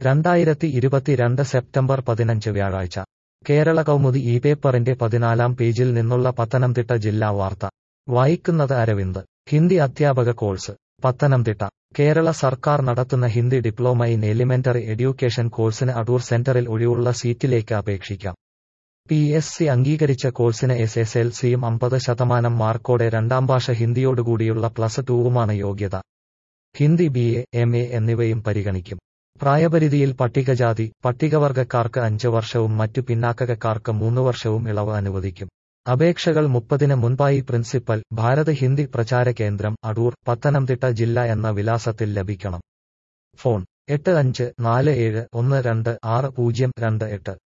2022 September 15 വ്യാഴാഴ്ച കേരള കൗമുദി ഈ പേപ്പറിന്റെ 14-ാം പേജിൽ നിന്നുള്ള പത്തനംതിട്ട ജില്ലാ വാർത്ത വായിക്കുന്നത് അരവിന്ദ്. ഹിന്ദി അധ്യാപക കോഴ്സ് പത്തനംതിട്ട. കേരള സർക്കാർ നടത്തുന്ന Hindi diploma in elementary education കോഴ്സിന് അടൂർ സെന്ററിൽ ഒഴിവുള്ള സീറ്റിലേക്ക് അപേക്ഷിക്കാം. PSC അംഗീകരിച്ച കോഴ്സിന് SSLCയും 50% മാർക്കോടെ രണ്ടാം ഭാഷ ഹിന്ദിയോടുകൂടിയുള്ള +2വുമാണ് യോഗ്യത. ഹിന്ദി BA, MA എന്നിവയും പരിഗണിക്കും. പ്രായപരിധിയിൽ പട്ടികജാതി, പട്ടികവർഗക്കാർക്ക് 5 വർഷവും മറ്റു പിന്നാക്കക്കാർക്ക് 3 വർഷവും ഇളവ് അനുവദിക്കും. അപേക്ഷകൾ 30-ന് മുൻപായി പ്രിൻസിപ്പൽ, ഭാരത് ഹിന്ദി പ്രചാര കേന്ദ്രം, അടൂർ, പത്തനംതിട്ട ജില്ല എന്ന വിലാസത്തിൽ ലഭിക്കണം. ഫോൺ 8547126028.